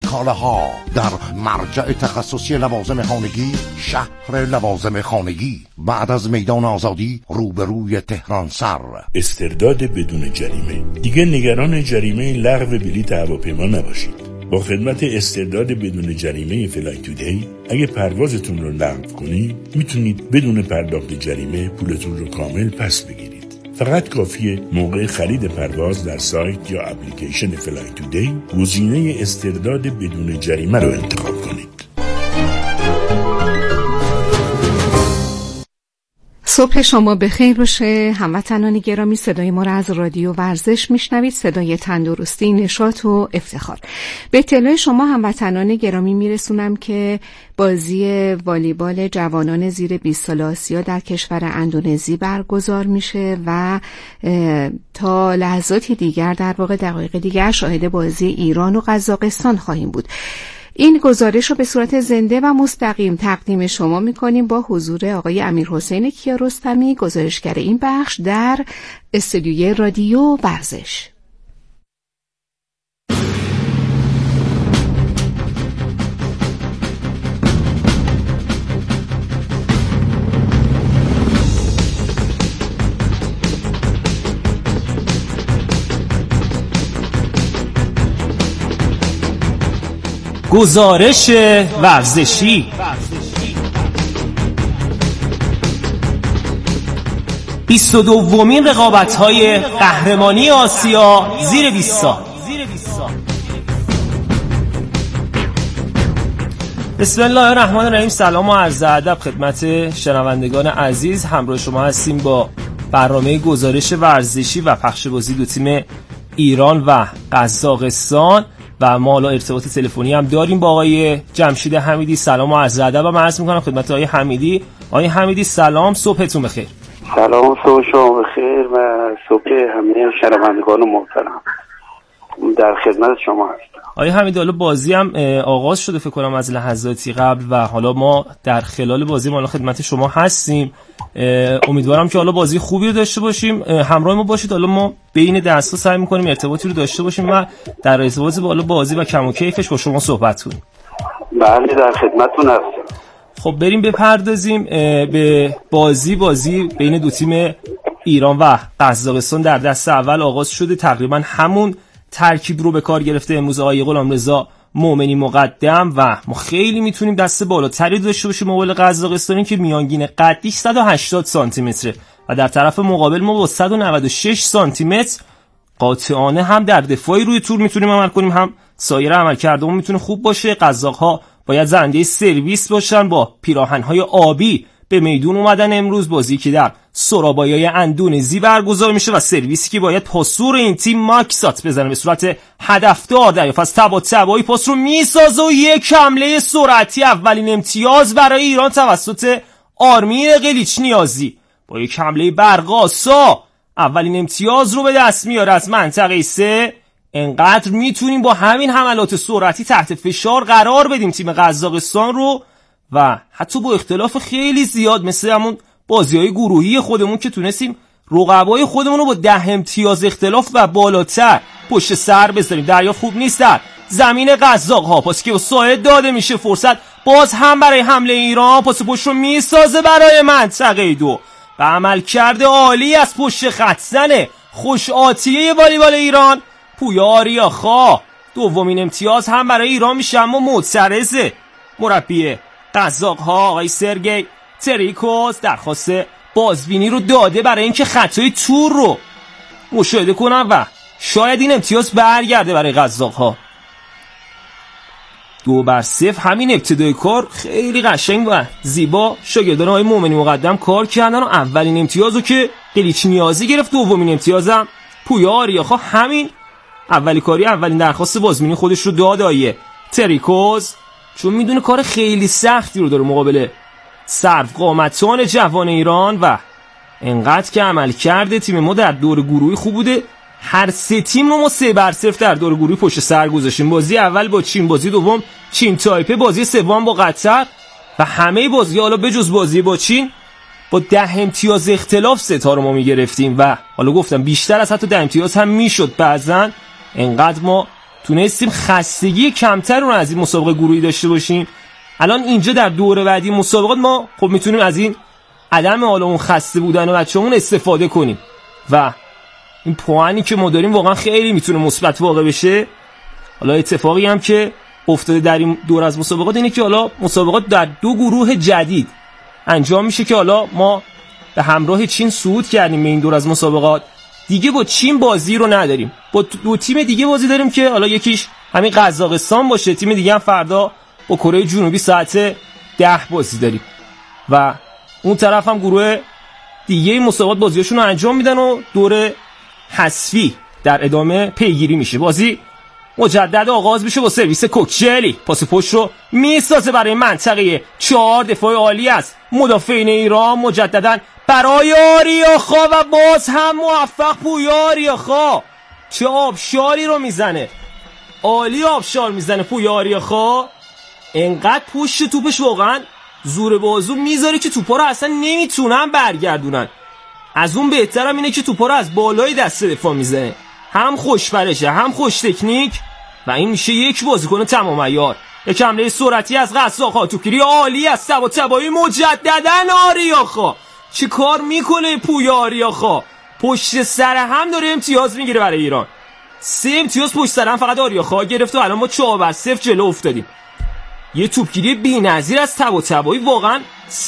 کالاها در مرجع تخصصی لوازم خانگی، شهر لوازم خانگی، بعد از میدان آزادی روبروی تهران سر. استرداد بدون جریمه. دیگه نگران جریمه لغو بلیط هواپیما نباشید. با خدمت استرداد بدون جریمه فلای تودی اگه پروازتون رو لغو کنید میتونید بدون پرداخت جریمه پولتون رو کامل پس بگیرید. فقط کافیه موقع خرید پرواز در سایت یا اپلیکیشن فلای تودی گزینه استرداد بدون جریمه رو انتخاب کنید. صبح شما بخیر باشه هموطنان گرامی. صدای ما را از رادیو ورزش میشنوید، صدای تندرستی، نشاط و افتخار. به اطلاع شما هموطنان گرامی میرسونم که بازی والیبال جوانان زیر 20 سال آسیا در کشور اندونزی برگزار میشه و تا لحظاتی دیگر، در واقع دقایق دیگر، شاهد بازی ایران و قزاقستان خواهیم بود. این گزارش رو به صورت زنده و مستقیم تقدیم شما میکنیم با حضور آقای امیرحسین کیارستمی، گزارشگر این بخش در استودیوی رادیو ورزش. گزارش ورزشی. 22مین رقابت‌های قهرمانی آسیا زیر 20 سال. بسم الله الرحمن الرحیم. سلام و عرض ادب خدمت شنوندگان عزیز. همراه شما هستیم با برنامه گزارش ورزشی و پخش بازی دو تیم ایران و قزاقستان و ما حالا ارتباط تلفنی هم داریم با آقای جمشید حمیدی. سلام و عرض ادب و عرض می‌کنم خدمت آقای حمیدی. آقای حمیدی سلام، صبحتون بخیر. سلام، صبح شما بخیر و صبح همه شنوندگان محترم. در خدمت شما هستم. آقای حمیدی، حالا بازی هم آغاز شده فکر کنم از لحظاتی قبل و حالا ما در خلال بازی ما خدمت شما هستیم. امیدوارم که حالا بازی خوبی رو داشته باشیم. همراه ما باشید. حالا ما بین دستا سعی می‌کنیم ارتباطی رو داشته باشیم و در ارتباط با بازی و کم و کیفش با شما صحبت کنیم. بله، در خدمتتون هستم. خب بریم بپردازیم به بازی بین دو تیم ایران و قزاقستان. در دست اول آغاز شده، تقریبا همون ترکیب رو به کار گرفته امروز آقای غلامرضا مومنی مقدم و ما خیلی میتونیم دست بالاتری داشته باشیم مقابل قزاقستانی که میانگین قدیش 180 سانتی متره و در طرف مقابل ما با 196 سانتی متر قاطعانه هم در دفاعی روی تور میتونیم عمل کنیم، هم سایر عملکردمون میتونه خوب باشه. قزاق‌ها باید زنده سرویس باشن. با پیراهن‌های آبی به میدون اومدن امروز، بازی که در سورابایای اندونزی برگزار میشه و سرویسی که باید پاسور این تیم ماکسات بزنه به صورت هدفدار دریافت از طباطبایی پاس رو میسازه و یک حمله سرعتی، اولین امتیاز برای ایران توسط آرمین قلیچ نیازی با یک حمله برقاسا اولین امتیاز رو به دست میاره از منطقه 3. انقدر میتونیم با همین حملات سرعتی تحت فشار قرار بدیم تیم قزاقستان رو و حتی با اختلاف خیلی زیاد مثل همون بازی‌های گروهی خودمون که تونستیم رقبای خودمون رو با 10 امتیاز اختلاف و بالاتر پشت سر بذاریم. دریافت خوب نیست در زمین قزاق‌ها، پاسی که با ساعد داده میشه، فرصت باز هم برای حمله ایران، پاس پشت رو میسازه برای منطقه 2 و عملکرد عالی از پشت خط زنه خوش آتیه والیبال ایران پویا آریاخا. دومین امتیاز هم برای ایران میشه، اما معترضه مربی قزاق‌ها آقای سرگئی تریکوز درخواست بازبینی رو داده برای اینکه خطای تور رو مشاهده کنن و شاید این امتیاز برگرده برای قزاق‌ها. 2-0 همین ابتدای کار خیلی قشنگ و زیبا شاگردان آقای مومنی مقدم کار کردن و اولین امتیازو که قلیچ نیازی گرفت، دومین امتیازم پویا آریاخا همین اولی کاری اولین درخواست بازبینی خودش رو داد آقای تریکوز، چون میدونه کار خیلی سختی رو داره مقابل سرو قامتان جوان ایران و انقدر که عمل کرده تیم ما در دور گروهی خوب بوده. هر سه تیم رو ما 3-0 در دور گروهی پشت سر گذاشتیم. بازی اول با چین، بازی دوم چین تایپه، بازی سوم با قطر و همه بازی حالا بجز بازی با چین با 10 امتیاز اختلاف ستا رو ما میگرفتیم و حالا گفتم بیشتر از حتی 10 امتیاز هم میشد بعضن. انقدر ما تونستیم خستگی کمتر رو از این مسابقه گروهی داشته باشیم. الان اینجا در دوره بعدی مسابقات ما خب میتونیم از این عدم حالا اون خسته بودن و بچه‌مون استفاده کنیم و این پوانی که ما داریم واقعا خیلی میتونه مثبت واقع بشه. حالا اتفاقی هم که افتاده در این دور از مسابقات اینه که حالا مسابقات در 2 گروه جدید انجام میشه که حالا ما به همراه چین صعود کردیم به این دور از مسابقات. دیگه با چین بازی رو نداریم، با 2 تیم دیگه بازی داریم که حالا یکیش همین قزاقستان باشه، تیم دیگه هم فردا با کره جنوبی ساعت 10 بازی داریم و اون طرف هم گروه دیگه مسابقات بازیاشون رو انجام میدن و دور حذفی در ادامه پیگیری میشه. بازی مجدد آغاز میشه با سرویس کوکچلی، پاس پشت رو میسازه برای منطقه 4 دفاع عالی است مدافعین ایران مجددا برای آریاخا و باز هم موفق پویا آریاخا. چه آبشاری رو میزنه، عالی آبشار میزنه پویا آریاخا. انقدر پشت توپش واقعا زور بازو میذاره که توپا رو اصلا نمیتونن برگردونن. از اون بهترم اینه که توپا رو از بالای دست دفاع میزنه، هم خوش پرشه هم خوش تکنیک و این میشه یک بازیکن تمام عیار. یک حمله سرعتی از قزاق‌ها، توپگیری عالی از طباطبایی مجددا آریاخا. چه کار میکنه پویا آریاخا، پشت سر هم داره امتیاز میگیره برای ایران. 3 امتیاز پشت سر هم فقط آریاخا گرفت و الان ما 4-0 جلو افتادیم. یه توپگیری بی‌نظیر از طباطبایی، واقعا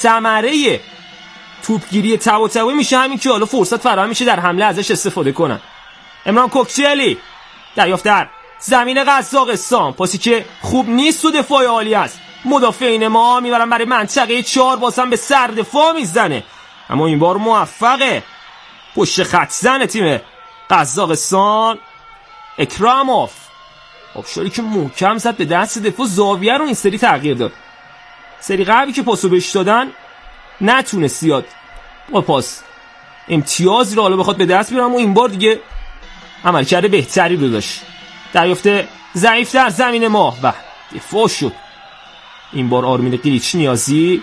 ثمره توپگیری طباطبایی میشه همین که حالا فرصت فراهم میشه در حمله ازش استفاده کنن. امران کوکچلی دریافت در زمین قزاقستان، پاسی که خوب نیست و دفاع عالی است مدافعین ما میبرن برای منطقه 4، بازم به سر دفاع میزنه اما این بار موفقه پشت خط زن تیم قزاقستان اکراموف. آبشاری که محکم زد به دست دفاع، زاویه رو این سری تغییر داد. سری قبلی که پاسو بهش دادن نتونست زیاد با پاس امتیازی رو حالا بخواد به دست بیاره، اما این بار دیگه عملکرد بهتری رو داشت. دریافت ضعیف در زمین ما و دفاع شد. این بار آرمین قلیچ نیازی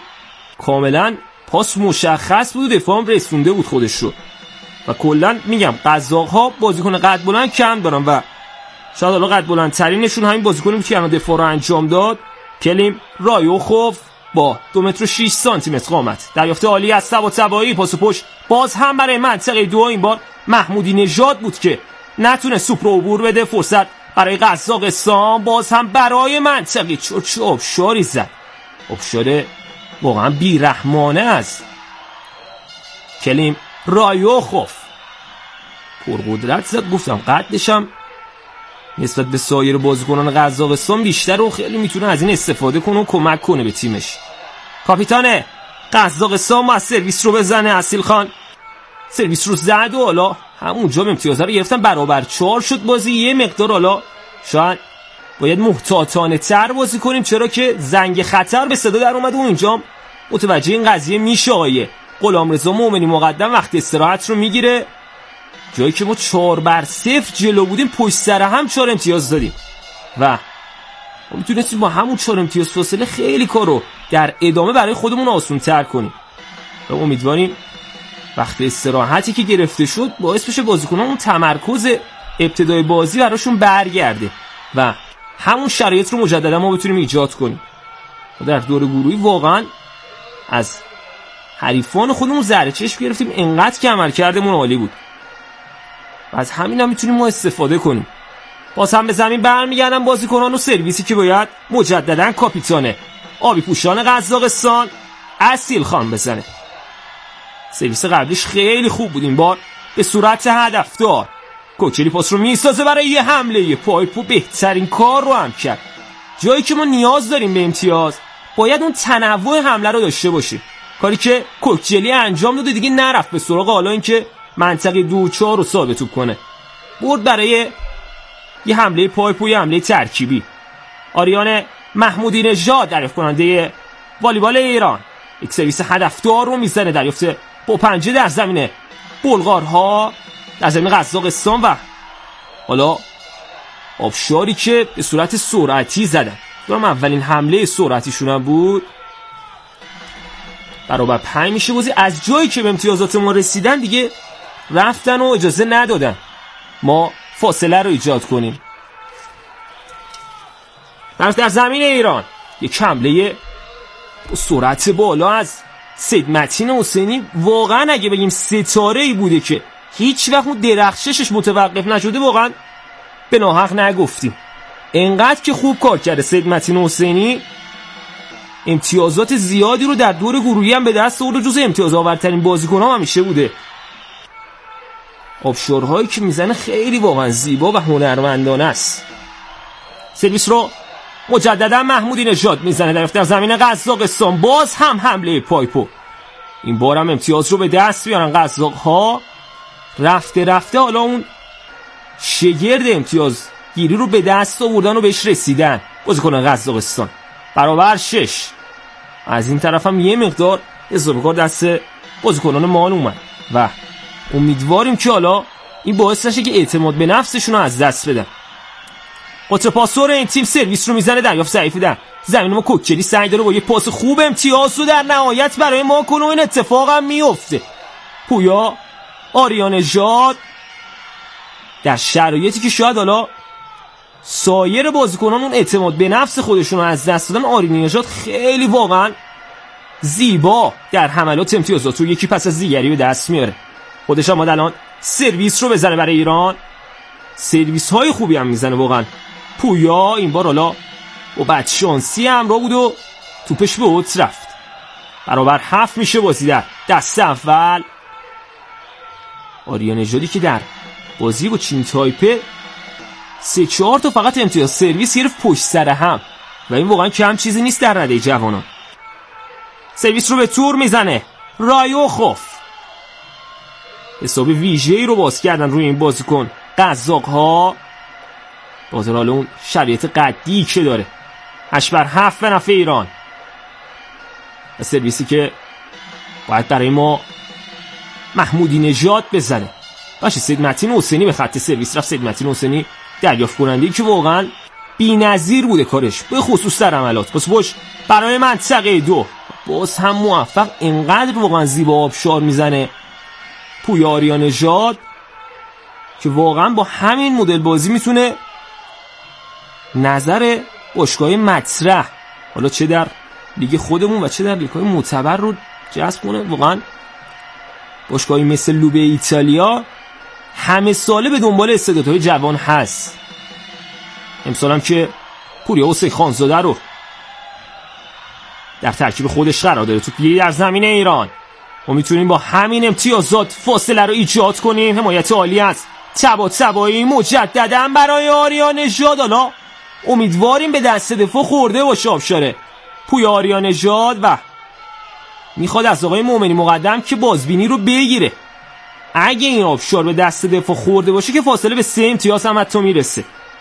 کاملا پاس مشخص بود و دفاع هم رسونده بود خودش رو و کلا میگم قزاق‌ها بازیکن قد بلند کم دارن و شاید حالا قد بلند ترینشون همین بازیکنی بود که الان دفاع رو انجام داد، کلیم رایوخوف با 2 متر و 6 سانتی متر قامت. دریافت عالی از طباطبایی، پاس پشت باز هم برای منطقه 2. این بار محمودی نژاد بود که نتونه سوپ رو عبور بده. فرصت برای قزاقستان، باز هم برای منطقه 4. چه آبشاری زد، آبشار واقعا بیرحمانه است. کلیم رایوخوف پرقدرت زد، گفتم قدشم نسبت به سایر بازیکنان قزاقستان بیشتر و خیلی میتونه از این استفاده کنه و کمک کنه به تیمش. کاپیتان قزاقستان ما سرویس رو بزنه، اصیل خان سرویس رو زد و حالا همونجا امتیاز رو گرفتن، برابر 4 شد بازی. یه مقدار حالا شاید باید محتاطانه تر بازی کنیم، چرا که زنگ خطر به صدا در اومد و اینجا متوجه این قضیه میشه. آقای غلامرضا مومنی مقدم وقت استراحت رو میگیره، جایی که ما 4-0 جلو بودیم پشت سر هم 4 امتیاز دادیم و ما میتونستیم با همون 4 امتیاز فاصله خیلی کارو در ادامه برای خودمون آسون تر کنیم و امیدواریم وقت استراحتی که گرفته شد باعث بشه بازیکنان اون تمرکز ابتدای بازی براشون برگرده و همون شرایط رو مجددا ما بتونیم ایجاد کنیم. و در دور گروهی واقعا از حریفان خودمون ذره چشم گرفتیم، انقدر که عملکردمون عالی بود و از همین هم میتونیم ما استفاده کنیم. باز هم به زمین برمیگردن بازیکنان و سرویسی که باید مجددا کاپیتان آبی پوشان قزاقستان اصیل خان بزنه. سرویس قبلیش خیلی خوب بود، این بار به صورت هدفدار. کوکچلی پاس رو میسازه برای یه حمله پایپو، بهترین کار رو هم کرد. جایی که ما نیاز داریم به امتیاز باید اون تنوع حمله رو داشته باشیم، کاری که کوکچلی انجام داده. دیگه نرفت به سراغ حالا اینکه منطقه 2-4 رو ثابت کنه، برد برای یه حمله پایپو، یه حمله ترکیبی. آریان محمودی نژاد دریافت کننده والیبال ایران یک سرویس هدفدار رو میزنه، دریافت با پنجه در زمین بلغارها در زمین قزاقستان و حالا آبشاری که به صورت سرعتی زدن. دارم اولین حمله سرعتیشون هم بود. برابر 5 میشه بازی. از جایی که به امتیازات ما رسیدن دیگه رفتن و اجازه ندادن ما فاصله رو ایجاد کنیم. در زمین ایران یک حمله با سرعت بالا از سید متین حسینی، واقعا اگه بگیم ستاره‌ای بوده که هیچ وقت اون درخششش متوقف نشده، واقعا به ناحق نگفتیم. انقدر که خوب کار کرده سید متین حسینی، امتیازات زیادی رو در دور گروهی هم به دست آورد و جزو امتیازآورترین بازیکن‌ها همیشه بوده. آبشارهایی که میزنه خیلی واقعا زیبا و هنرمندانه است. سرویس رو مجددا محمودی نژاد میزنه در زمین قزاقستان. باز هم حمله پایپو، این بار هم امتیاز رو به دست بیارن قزاق‌ها. رفته حالا اون شگرد امتیاز گیری رو به دست آوردن و بهش رسیدن بازیکنان قزاقستان. برابر 6. از این طرف هم یه مقدار اضافه کار دست بازیکنان مان اومد و امیدواریم که حالا این باعث نشه که اعتماد به نفسشون رو از دست بدن. قطر پاسور این تیم سرویس رو میزنه، دریافت ضعیفی در زمین ما. کوکچلی سعی داره با یه پاس خوب امتیاز رو در نهایت برای ما کنه. این اتفاق هم میفته. پویا آریانژاد در شرایطی که شاید حالا سایر بازیکنان اون اعتماد به نفس خودشون رو از دست دادن، آریانژاد خیلی واقعا زیبا در حملات امتیازات رو یکی پس از دیگری به دست میاره. خودش هم الان سرویس رو بزنه برای ایران. سرویس های خوبی هم میزنه واقعا. پویا این بار حالا با بدشانسی همراه بود و توپش به اوت رفت. برابر 7 میشه بازی در دست اول. آریانژادی که در بازی با چین تایپه 3-4 تا فقط امتیاز سرویس گرفت پشت سر هم و این واقعا کم چیزی نیست در رده جوانان. سرویس رو به تور میزنه رایوخوف. حساب ویژه‌ای رو باز کردن روی این بازیکن قزاق‌ها، بازار حالا اون شرایط قدی که داره. 8-7 به نفع ایران. سرویسی که باید برای ما محمودی نژاد بزنه. باشه سید متین حسینی به خط سرویس رفت. سید متین حسینی دریافت کننده‌ای که واقعا بی‌نظیر بوده کارش، به خصوص در عملات. باش برای منطقه 2 باز هم موفق. اینقدر واقعا زیبا آبشار میزنه پویا آریانژاد که واقعا با همین مدل بازی میتونه نظر باشگاه مطرح، حالا چه در لیگ خودمون و چه در لیگ‌های معتبر، رو جذب کنه. واقعا باشگاهی مثل لوبه ایتالیا همه ساله به دنبال استعدادهای جوان هست. امسال هم که پوریا حسین خانزاده رو در ترکیب خودش قرار داره. توپی در زمین ایران ما میتونیم با همین امتیازات فاصله رو ایجاد کنیم. حمایت عالی است طباطبایی مجددا برای آریانژاد. حالا امیدواریم به دست دفاع خورده باشه آبشاره پویا آریانژاد و میخواد از آقای مومنی مقدم که بازبینی رو بگیره. اگه این آبشار به دست دفاع خورده باشه که فاصله به 3 امتیاز هم حتی میرسه،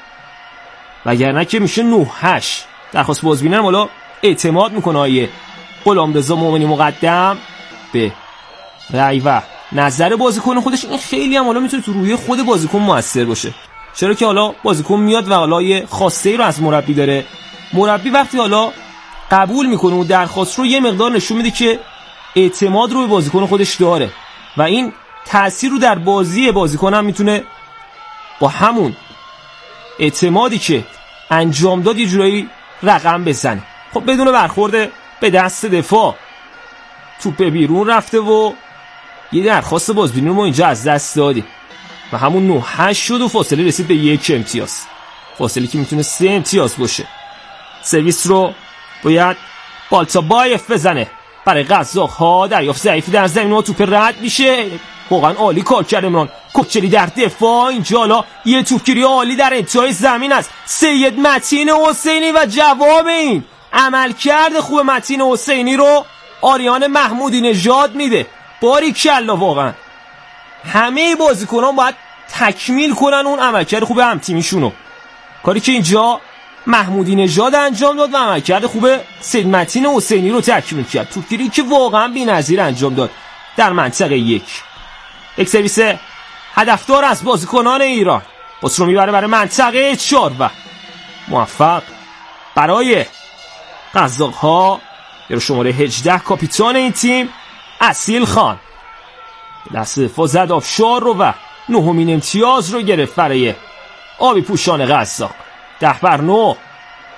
وگرنه که میشه 9-8. درخواست بازبینی هم حالا اعتماد میکنه آیه غلامرضا مومنی مقدم به رأی و نظر بازیکن خودش. این خیلی هم حالا میتونه تو روی خود بازیکن موثر باشه، چرا که حالا بازیکن میاد و حالا یه خواسته رو از مربی داره. مربی وقتی حالا قبول میکنه و درخواست رو، یه مقدار نشون میده که اعتماد رو به بازیکن خودش داره و این تأثیر رو در بازی بازیکن هم میتونه با همون اعتمادی که انجام داد یه جورایی رقم بزنه. خب بدون برخورد به دست دفاع توپ بیرون رفته و یه درخواست بازبینی رو ما اینجا از دست دادیم و همون 9-8 شد و فاصله رسید به 1 امتیاز، فاصله که میتونه 3 امتیاز باشه. سرویس رو باید بالتابایف بزنه برای قزاق‌ها. دریافت ضعیفی در زمین و توپ رد میشه. واقعا عالی کار کرده امران کوکچلی در دفاع. اینجا حالا یه توپگیری عالی در انتهای زمین است سید متین حسینی و جواب این عملکرد خوب متین حسینی رو آریان محمودی نژاد میده. باریکلا، واقعا همه بازیکنان باید تکمیل کنن اون عملکرد خوب هم تیمیشونو، کاری که اینجا محمودی نژاد انجام داد و عملکرد خوب سید متین حسینی رو تکمیل کرد. توپگیری که واقعا بی‌نظیر انجام داد در منطقه 1. یک سرویس هدفدار از بازیکنان ایران پاس رو میبره برای منطقه 4 و موفق برای قزاق‌ها. یا شماره 18 کاپیتان این تیم اصیل خان دست دفاع زد آبشار رو و 9مین امتیاز رو گرفت برای آبی پوشان قزاق. 10-9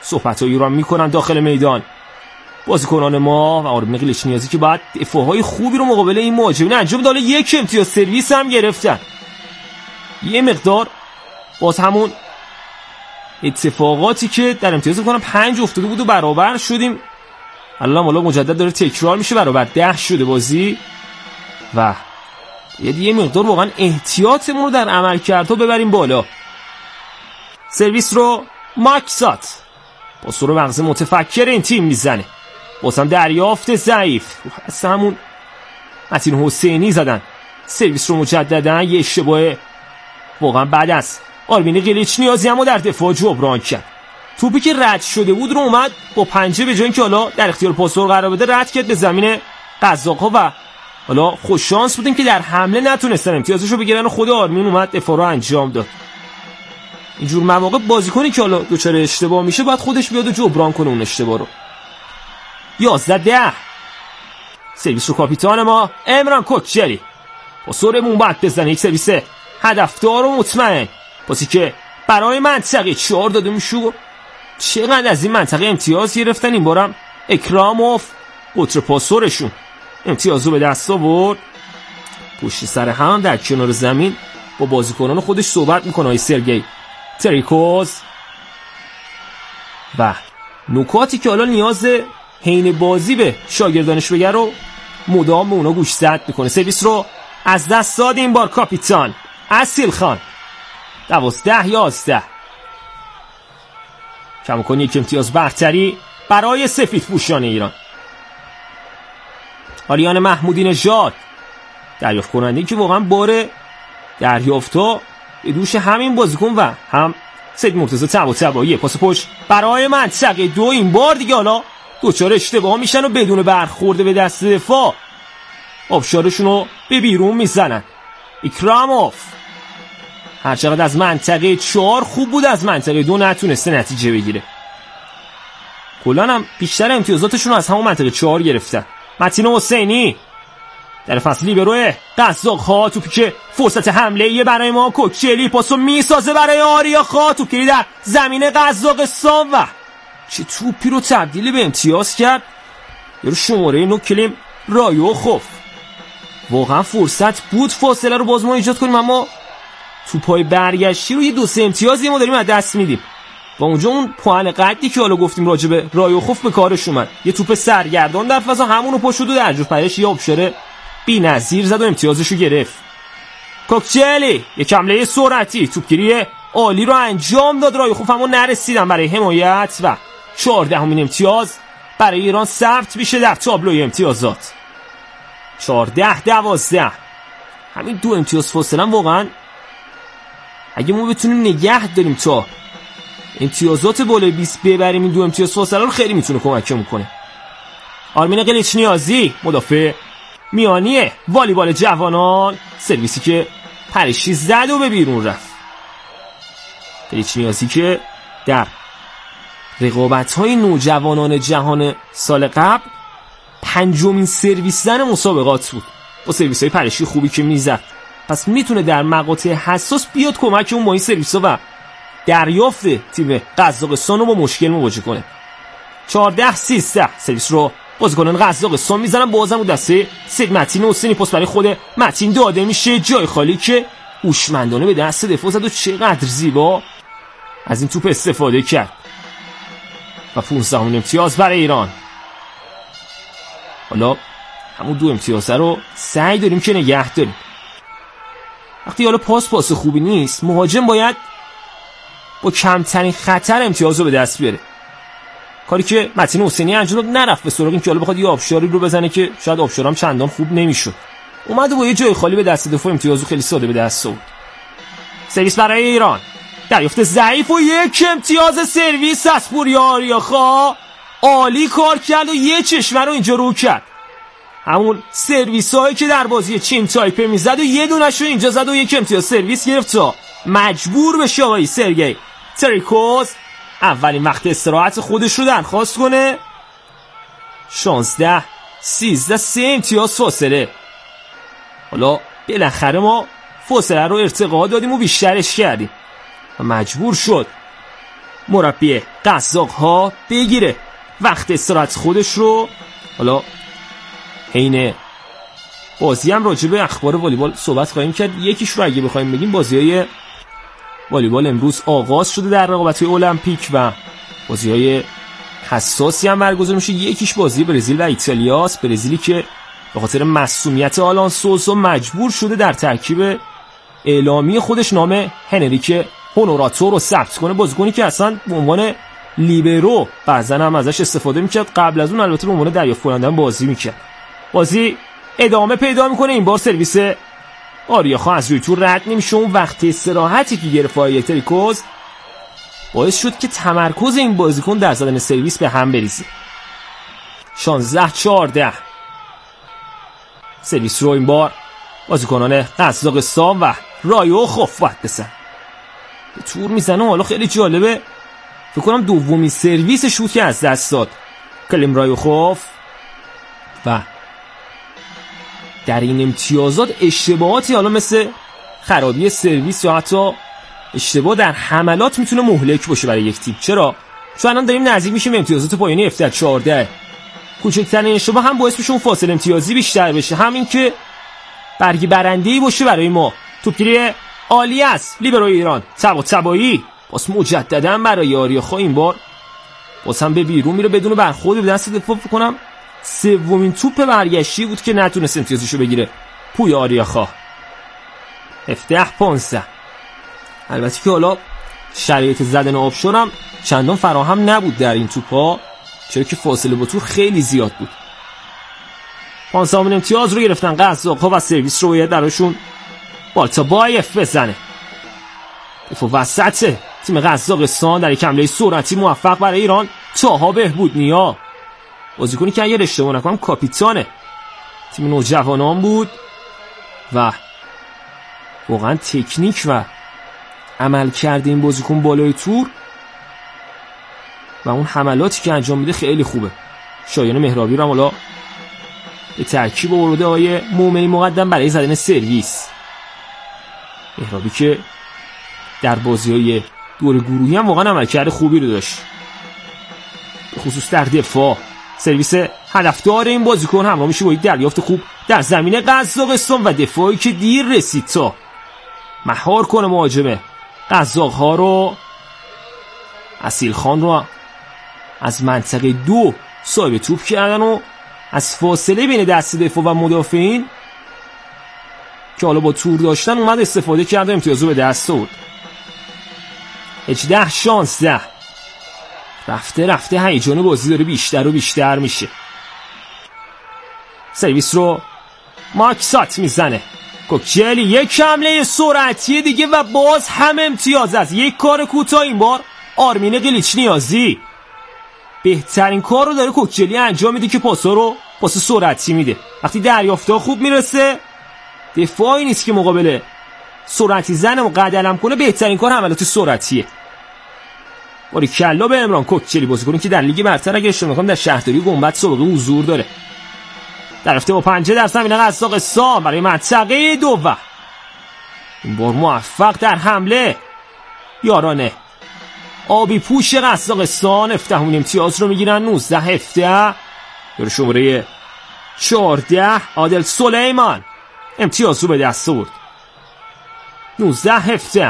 صحبتایی رو میکنن داخل میدان بازیکنان ما و آرمین قلیچنیازی که بعد دفاعهای خوبی رو مقابل این مهاجمین انجام داد. یک امتیاز سرویس هم گرفتن. یه مقدار باز همون اتفاقاتی که در امتیاز میکنم 5 افتاده بود و برابر شدیم، الان حالا مجدد داره تکرار میشه، برابر 10 شده بازی و یه مقدار واقعا احتیاطمون رو در عملکردها ببریم بالا. سرویس رو ماکسات با سر مغز متفکر این تیم میزنه، بازم دریافت ضعیف از همون متین حسینی زدن. سرویس رو مجددا یه اشتباه واقعا بعد از آرمین قلیچنیازی اما در دفاع جبران کرد. توپی که رد شده بود رو اومد با پنجه به جای اینکه حالا در اختیار پاسور قرار بده رد کرد به زمین قزاق‌ها و حالا خوش شانس بودیم که در حمله نتونستن امتیازش رو بگیرن و خود آرمین اومد دفاع رو انجام داد. اینجور مواقع بازیکنی که حالا دچار اشتباه میشه باید خودش بیاد و جبران کنه اون اشتباه رو. 11-10 سرویس رو کاپیتان ما امران کوکچلی با سرمون باید بزنه. یک سرویس هدفدار و مطمئن، پاسی که برای منطقه 4 داده میشه. چقدر از این منطقه امتیاز گرفتن این بارم اکراموف قطر پاسورشون امتیازو به دست آورد. پشت سر هم در کنار زمین با بازیکنان خودش صحبت میکنه های سرگئی تریکوز و نکاتی که حالا نیاز حین بازی به شاگردانش بگه رو مدام به اونا گوشزد میکنه. سرویس رو از دست داد این بار کاپیتان اصیل خان. 12-11 کماکان یک امتیاز برتری برای سفیدپوشان ایران. آریان محمودی نژاد دریافت کننده که واقعا بار دریافت‌ها به دوش همین بازیکن و هم سید مرتضی طباطبایی. پاس پشت برای منطقه 2 این بار دیگه حالا دوچار اشتباه میشن و بدون برخورده به دست دفاع آبشارشون رو به بیرون میزنن. اکراموف هرچقدر از منطقه 4 خوب بود از منطقه 2 نتونسته نتیجه بگیره. کلان هم بیشتر امتیازاتشون رو از همون منطقه 4 گرفتن. متین حسینی در فصلی به روی قزاق‌ها، توپی که فرصت حمله یه برای ما کوکچلی پاسو میسازه برای آریاخا، توپی در زمین قزاقستان و چه توپی رو تبدیل به امتیاز کرد. یه رو شماره 9 کلیم رایوخوف. واقعا فرصت بود فاصله رو باز ما ایجاد کنیم، اما توپای برگشتی رو یه 2-3 امتیازی ما داریم از دست میدیم. و اونجا اون پوان قدی که حالا گفتیم راجع به رایوخوف به کارش اومد، یه توپ سرگردان در فضا همونو پشت و در جوف پرش یه آبشار بی‌نظیر زد و امتیازشو گرفت. کوکچلی یک حمله سرعتی توپگیری عالی رو انجام داد. رایوخوف اما نرسیدن برای حمایت و 14مین امتیاز برای ایران ثبت میشه در تابلوی امتیازات. 14-12 همین 2 امتیاز فاصله واقعا اگه ما بتونیم نگه داریم تا امتیازات بالای 20 ببریم این 2 امتیاز فاصله رو خیلی میتونه کمک کنه. آرمین قلیچنیازی مدافع میانی والیبال جوانان، سرویسی که پرشی زد و به بیرون رفت. قلیچنیازی که در رقابت‌های نوجوانان جهان سال قبل 5مین سرویس زن مسابقات بود با سرویس‌های پرشی خوبی که میزد، پس میتونه در مقاطع حساس بیاد کمک اون با این سرویس‌ها و دریافت تیم قزاقستان رو با مشکل مواجه کنه. 14-13 سرویس رو بازیکنان قزاقستان میزنن، بازم اون دسته سید متین حسینی پاس برای خود متین داده میشه، جای خالی که هوشمندانه به دست دفاع زد و چقدر زیبا از این توپ استفاده کرد. و 15مین امتیاز برای ایران. حالا همون 2 امتیاز رو سعی داریم که نگه داریم. وقتی حالا پاس خوبی نیست، مهاجم باید با کمترین خطر امتیاز رو به دست بیاره، کاری که متین حسینی انجام داد. نرفت به سراغ این که حالا بخواد یه آبشاری رو بزنه که شاید آبشارم چندان خوب نمیشد، اومد و با یه جای خالی به دست دفاع امتیازو خیلی ساده به دست آورد. سرویس برای ایران، دریافت ضعیف و 1 امتیاز سرویس از پوریا آریاخا. عالی کار کرد و یه چشمه رو اینجا رو کرد، همون سرویس هایی که در بازی چین تایپه میزد و یه دونش رو اینجا زد و 1 امتیاز سرویس گرفت تا مجبور بشه آقای سرگئی تریکوز اولین وقت استراحت خودش رو درخواست کنه. 16-13 3 امتیاز فاصله. حالا بالاخره ما فاصله رو ارتقا دادیم و بیشترش کردیم و مجبور شد مربی قزاق‌ها بگیره وقت استراحت خودش رو. حالا حین بازی هم راجع به اخبار والیبال صحبت خواهیم کرد. یکیش رو اگه بخوایم بگیم بازی‌های والیبال امروز آغاز شده در رقابت‌های المپیک و بازی‌های حساسی هم برگزار میشه. یکیش بازی برزیل و ایتالیاست. برزیلی که به خاطر معصومیت آلان سوسو مجبور شده در ترکیب اعلامی خودش نام هنریک هونوراتو رو ثبت کنه، بازیکنی که اصلا به عنوان لیبرو بعضن هم ازش استفاده میکرد، قبل از اون البته به عنوان دریافت کننده بازی میکرد. بازی ادامه پیدا میکنه. این بار سرویس آریاخا از روی تور رد نمیشه. اون وقت استراحتی که گرفت آیتریکوز باعث شد که تمرکز این بازیکن در زدن سرویس به هم بریزه. 16-14 سرویس رو این بار بازیکنان قزاقستان و رایوخوف باید بزن. به تور میزنه. حالا خیلی جالبه، فکر کنم دومی سرویس شوت که از دست داد کلیم رایوخوف و در این امتیازات اشتباهاتی حالا مثل خرابی سرویس یا حتی اشتباه در حملات میتونه مهلک باشه برای یک تیم. چرا؟ چون الان داریم نزدیک میشیم امتیازات پایانی F14. کوچکترین اشتباه هم باعث میشه اون فاصله امتیازی بیشتر بشه، همین که برگی برنده‌ای باشه برای ما. توپگیری عالی است لیبروی ایران طباطبایی باز مجددا برای آریاخا. این بار باز هم به بیرون میره بدون برخورد به دست دفاع. فکر کنم سومین توپ برگشتی بود که نتونست امتیازشو بگیره پوی آریاخا. 17-15. البته که حالا شرایط زدن آبشار هم چندان فراهم نبود در این توپا، چرا که فاصله با تور خیلی زیاد بود. 15 امتیاز رو گرفتن قزاق‌ها و سرویس رو باید درشون بالتابایف بزنه. دفاع وسط تیم قزاقستان در یک حمله سرعتی موفق برای ایران طاها بهبود نیا، بازیکنی که اگر اشتباه نکنم کاپیتان تیم نوجوانان بود و واقعا تکنیک و عمل کرده این بازیکن بالای تور و اون حملاتی که انجام میده خیلی خوبه. شایان مهرابی رو هم حالا به ترکیب آورده آقای مومنی مقدم برای زدن سرویس. مهرابی که در بازی‌های دور گروهی هم واقعا عملکرد خوبی رو داشت، به خصوص در دفاع. سرویس هدفدار این بازیکن همراه میشه با یک دریافت خوب در زمین قزاقستان و دفاعی که دیر رسید تا مهار کنه مهاجم قزاق‌ها رو. اصیل خان رو از منطقه 2 صاحب توپ کردن و از فاصله بین دست دفاع و مدافعین که حالا با تور داشتن اومد استفاده کرد و امتیازو به دست آورد. 18-16. رفته هیجان بازی داره بیشتر و بیشتر میشه. سرویس رو ماکسات میزنه. کوکچلی یک حمله سرعتی دیگه و باز هم امتیاز از یک کار کوتاه. این بار آرمین قلیچ نیازی بهترین کار رو داره کوکچلی انجام میده که پاسا رو پاس سرعتی میده. وقتی دریافت‌ها خوب میرسه، دفاعی نیست که مقابل سرعتی زن و قدلم کنه. بهترین کار حملات سرعتیه. باریکلا به عمران کوکچلی، بازیکنی که در لیگ برتر اگه اشتباه نکنم در شهرداری گنبد سابقه حضور داره. درفته با پنجه در زمین قزاقستان برای منطقه 2 و این بار موفق در حمله. یارانه آبی پوش قزاقستان 17 امتیاز رو میگیرن. 19-17. در شماره 14 عادل سلیمان امتیاز رو به دست آورد. 19-17.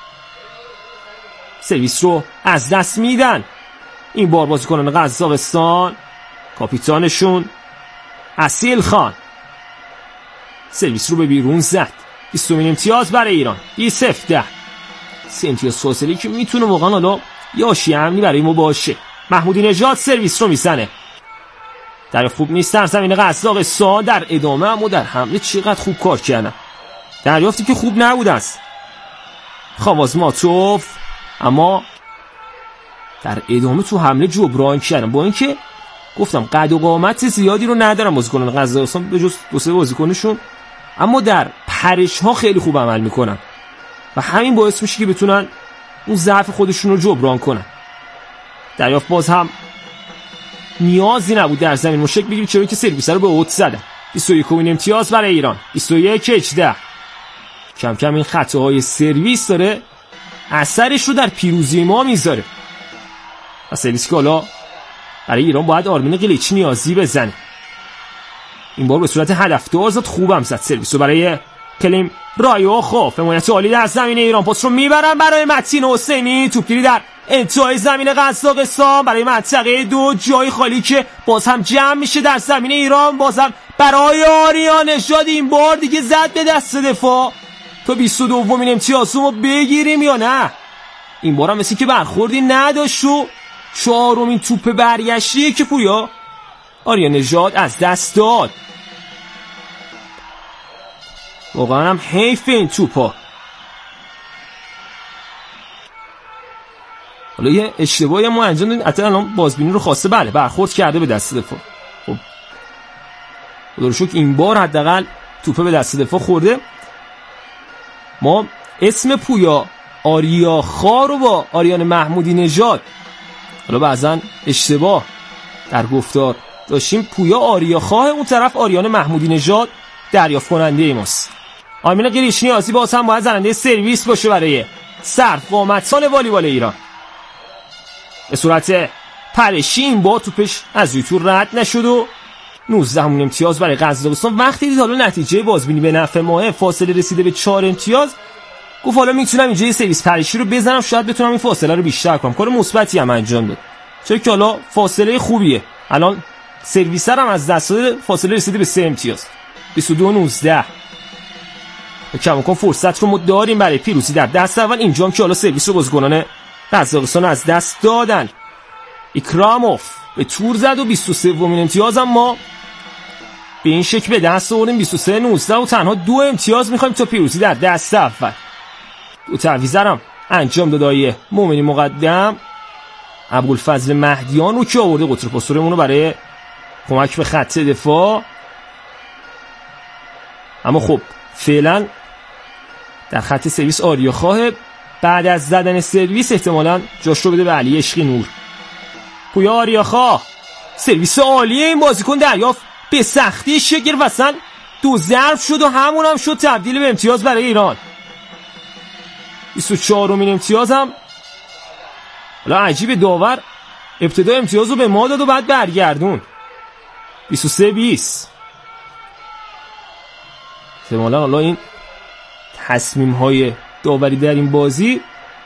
سرویس رو از دست میدن این بار بازیکنان قزاقستان. کاپیتانشون اصیل خان سرویس رو به بیرون زد. 20 امتیاز برای ایران. 20-17. 3 امتیاز فاصله که میتونه واقعا حالا یاشی امنی برای ما باشه. محمودی نژاد سرویس رو میزنه. در خوب نیست در زمین قزاقستان. در ادامه اما در حمله چقدر خوب کار کردن. دریافتی که خوب نبود است خوازماتوف، اما در ادامه تو حمله جبران کردن. با اینکه گفتم قد و قامت زیادی رو ندارن بازیکنان قزاقستان به جز 2-3 بازیکنشون، اما در پرش ها خیلی خوب عمل میکنن و همین باعث میشه که بتونن اون ضعف خودشون رو جبران کنن. دریافت باز هم نیازی نبود در زمین مشک بگیرید، چرا که سرویس رو به اوت زدن. 21 امتیاز برای ایران. 21-18. کم کم این خطاهای سرویس داره اثرش رو در پیروزی ما میذاره. و سرویسی که حالا برای ایران باید آرمین قلیچی نیازی بزنه. این بار به صورت هدفدار زد، خوبم زد سرویسو برای کلیم رایو. خب حمایت عالی در زمین ایران، پاس رو میبرن برای متین حسینی، توپگیری در انتهای زمین قزاقستان برای منطقه 2، جای خالی که باز هم جمع میشه در زمین ایران، باز هم برای آریان نژاد. این بار دیگه زد به دست دفاع تا 22مین امتیازمو بگیریم یا نه. این بار هم مثل که برخوردی نداشت و 4مین توپ برگشتی که پویا آریان نژاد از دست داد. واقعا هم حیف این توپا. حالا یه اشتباهی ما انجام دادیم، حتی الان بازبینی رو خواسته، بله برخورد کرده به دست دفاع. خب خدا رو شکر این بار حداقل توپه به دست دفاع خورده. ما اسم پویا آریاخا رو با آریان محمودی نژاد حالا بعضن اشتباه در گفتار داشتیم. پویا آریاخا، اون طرف آریان محمودی نژاد دریافت کننده ماست. آرمین قلیچی نیازی باز هم باید زننده سرویس باشه برای سرقامتان والیبال ایران. به صورت پرشی این بار توپش از یوتور رد نشد و 19مین امتیاز برای قزاقستان. وقتی دید حالا نتیجه بازبینی به نفع ماه، فاصله رسیده به 4 امتیاز، گفت حالا میتونم اینجا یه سرویس پرشی رو بزنم، شاید بتونم این فاصله رو بیشتر کنم. کار مثبتی هم انجام داد، چون که حالا فاصله خوبیه. الان سرویسر هم از دست داد، فاصله رسیده به 3 امتیاز، 22-19. کماکان فرصت رو ما داریم برای پیروزی در دست اول. اینجا هم که حالا سرویس رو بازیکنان قزاقستان از دست دادن. ایکراموف به تور زد و 23مین امتیاز هم ما به این شکل به دست آوردیم، 23-19 و تنها 2 امتیاز میخوایم تا پیروزی در دست اول. 2 تعویضم انجام داد مومنی مقدم. ابوالفضل مهدیان رو که آورده قطر پاسورمون رو برای کمک به خط دفاع. اما خب فعلا در خط سرویس آریاخواه، بعد از زدن سرویس احتمالاً جاش رو بده به علی عشقی نور. پویا آریاخواه، سرویس عالیه این بازیکن دریافت به سختی شگر وصل 2 ضرب شد و همون هم شد تبدیل به امتیاز برای ایران. 24مین امتیاز هم حالا عجیب، داور ابتدا امتیاز رو به ما داد و بعد برگردون. 23-20. احتمالاً حالا این تصمیم های داوری در این بازی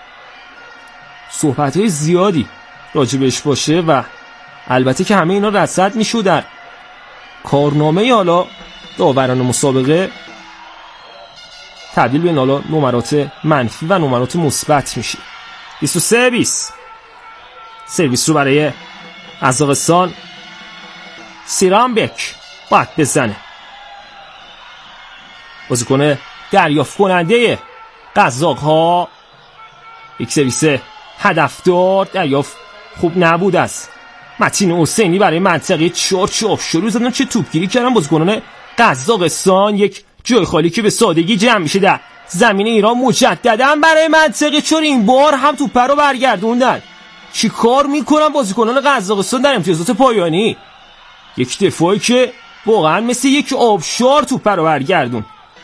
صحبت های زیادی راجبش باشه و البته که همه اینا رصد میشه در کارنامه حالا داوران مسابقه، تبدیل به حالا نمرات منفی و نمرات مثبت میشه. 23-20. سرویس رو برای قزاقستان سیرامبک باید بزنه. بازیکن دریافت کننده قزاق‌ها، یک سرویس هدفدار دریافت خوب نبود از متین حسینی برای منطقه 4 چاپ شروع زدن. چه توپگیری کردن بازیکنان قزاقستان. یک جای خالی که به سادگی جمع میشه در زمین ایران مجددا برای منطقه 4. این بار هم توپ رو برگردوندن. چی کار میکنن بازیکنان قزاقستان در امتیازات پایانی؟ یک دفاعی که واقعا مثل یک آبشار توپ رو برگردون.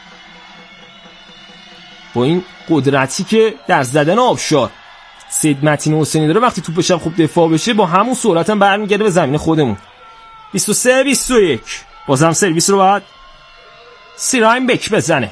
با این قدرتی که در زدن آبشار سید متین حسینی داره، وقتی توپش هم خوب دفاع بشه با همون سرعت هم برمیگرده به زمین خودمون. 23-21. بازم سرویس رو باید سیرایم بک بزنه.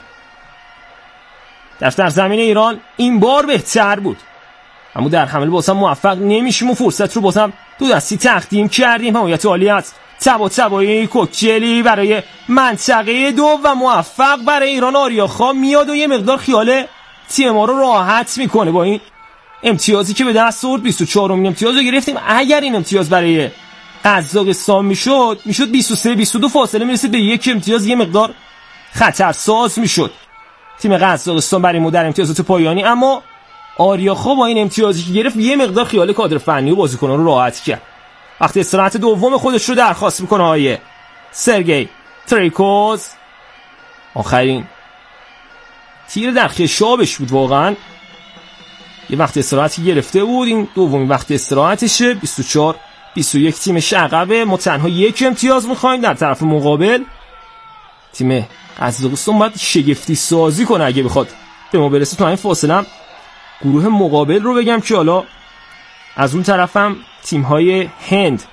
در زمین ایران این بار بهتر بود، اما در حمله بازم موفق نمیشیم و فرصت رو بازم 2 دستی تقدیم کردیم. حمایت عالی از طباطبایی کوکچلی برای منطقه 2 و موفق برای ایران. آریاخواه میاد و یه مقدار خیال تیم ما رو راحت میکنه با این امتیازی که به دست آورد. 24مین امتیاز رو گرفتیم. اگر این امتیاز برای قزاقستان میشد 23-22، فاصله میرسید به 1 امتیاز، یه مقدار خطرساز میشد تیم قزاقستان برای ما در امتیازات پایانی. اما آریاخواه با این امتیازی که گرفت یه مقدار خیال کادر فنی و بازیکنان رو راحت کرد. وقتی استراحت دوم خودش رو درخواست میکنه آیه سرگئی تریکوز، آخرین تیر در خشابش بود واقعا. یه وقت استراحتی گرفته بود، این دومین وقت استراحتشه. 24-21 تیمش عقبه. ما تنها 1 امتیاز میخوایم. در طرف مقابل تیم قزاقستان باید شگفتی سازی کنه اگه بخواد به ما برسه. تو این فاصله هم گروه مقابل رو بگم که حالا از اون طرفم تیم‌های هند